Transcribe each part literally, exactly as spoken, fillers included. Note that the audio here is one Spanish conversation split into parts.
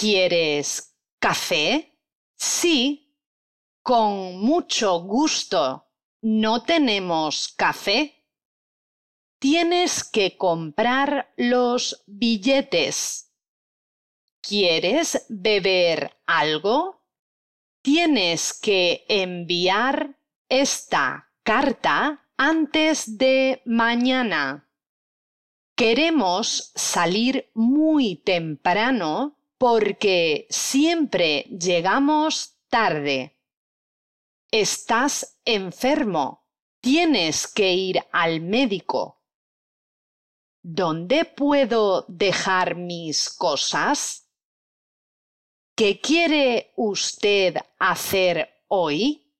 ¿Quieres café? Sí, con mucho gusto. ¿No tenemos café? Tienes que comprar los billetes. ¿Quieres beber algo? Tienes que enviar esta carta antes de mañana. Queremos salir muy temprano porque siempre llegamos tarde. Estás enfermo. Tienes que ir al médico. ¿Dónde puedo dejar mis cosas? ¿Qué quiere usted hacer hoy?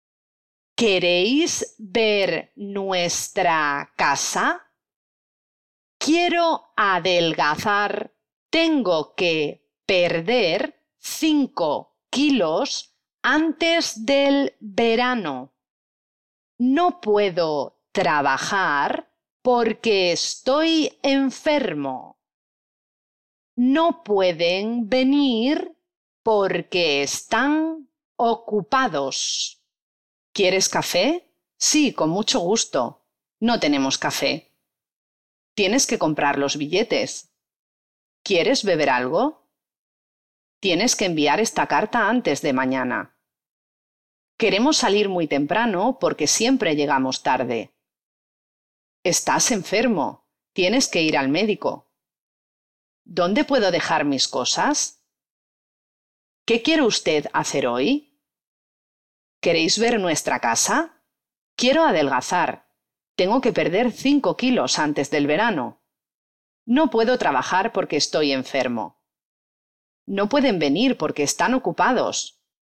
¿Queréis ver nuestra casa? Quiero adelgazar. Tengo que perder cinco kilos antes del verano. No puedo trabajar porque estoy enfermo. No pueden venir porque están ocupados. ¿Quieres café? Sí, con mucho gusto. No tenemos café. Tienes que comprar los billetes. ¿Quieres beber algo? Tienes que enviar esta carta antes de mañana. Queremos salir muy temprano porque siempre llegamos tarde. Estás enfermo. Tienes que ir al médico. ¿Dónde puedo dejar mis cosas? ¿Qué quiere usted hacer hoy? ¿Queréis ver nuestra casa? Quiero adelgazar. Tengo que perder cinco kilos antes del verano. No puedo trabajar porque estoy enfermo. No pueden venir porque están ocupados.